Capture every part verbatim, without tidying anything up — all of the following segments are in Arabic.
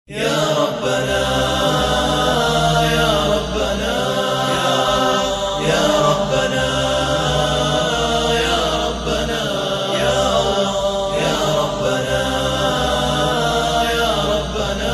يا ربنا يا ربنا يا ربنا يا ربنا يا يا ربنا يا ربنا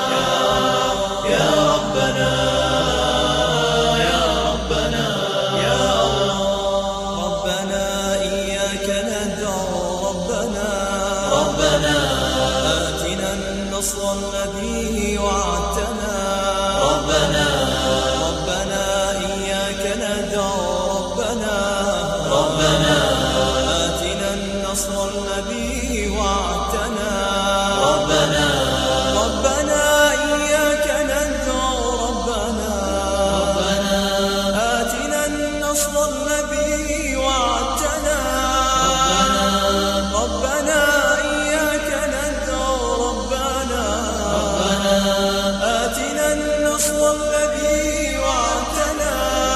يا ربنا يا ربنا يا ربنا إياك ندعو ربنا ربنا آتنا النصر الذي وعدتنا ربنا ربنا إياك ندعو ربنا ربنا آتنا النصر الذي وعدتنا ربنا ربنا إياك ندعو ربنا ربنا آتنا النصر الذي وعدتنا ربنا إياك ندعو ربنا آتنا النصر الذي وعدتنا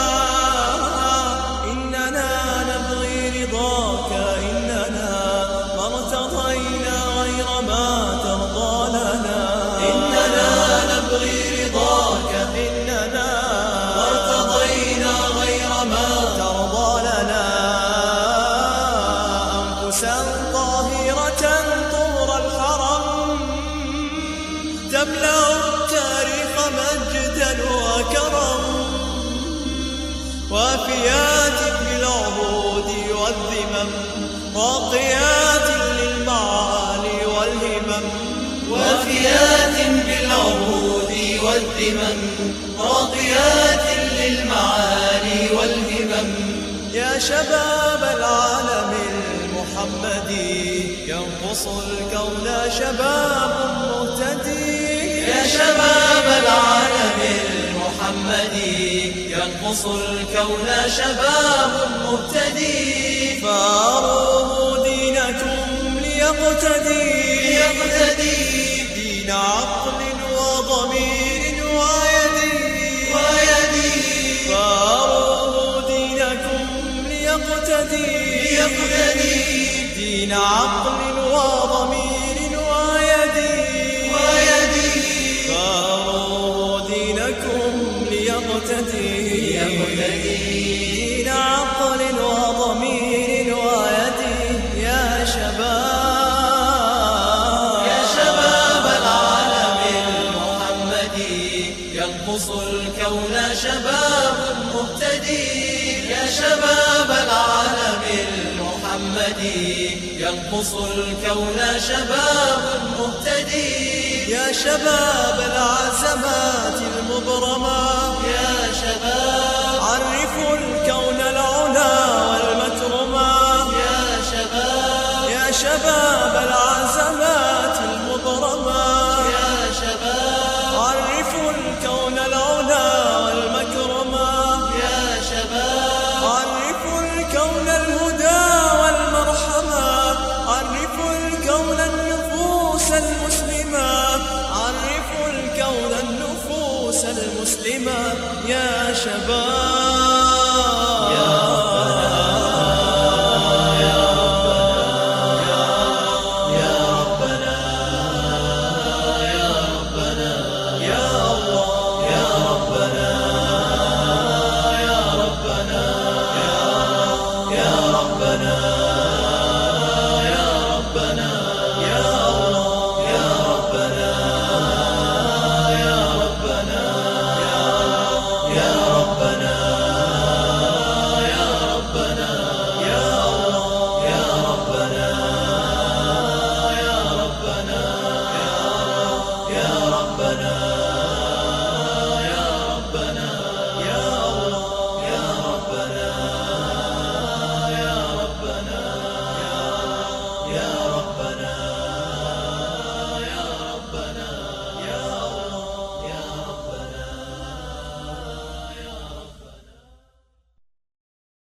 إننا نبغي رضاك إننا ما ارتضينا غير ما ترضى لنا إننا نبغي رضاك إننا ما ارتضينا غير ما ترضى لنا أنفسا طاهرة طهر الحرم تملأ التاريخ مجدا وكرم وافيات بالعهود والذمم راقيات للمعالي والهمم وافيات بالعهود والذمم راقيات للمعالي والهمم يا شباب العالم المحمدي ينقص الكون شباب مهتدي يا شباب العالم المحمدي ينقص الكون شباب مهتدي فاروه دينكم ليقتدي ليقتدي دين عقل وضمير ويدي ويدي فاروه دينكم ليقتدي ليقتدي دين عقل وضمير ويدي ويدي فاروه دينكم ليقتدي دين عقل وضمير ويدي يا شباب يا شباب العالم المحمدي ينقص الكون شباب مهتدي يا شباب العالم المحمدي ينقص الكون شباب مهتدي يا شباب العزمات المبرمة يا شباب عرفوا الكون العلا والمكرمة يا شباب يا شباب العزمات المبرمة يا شباب عرفوا الكون العلا والمكرمة يا شباب عرفوا الكون الهدى والمرحمة عرفوا الكون النفوس المسلمة عرفوا الكون النفوس المسلمة يا شباب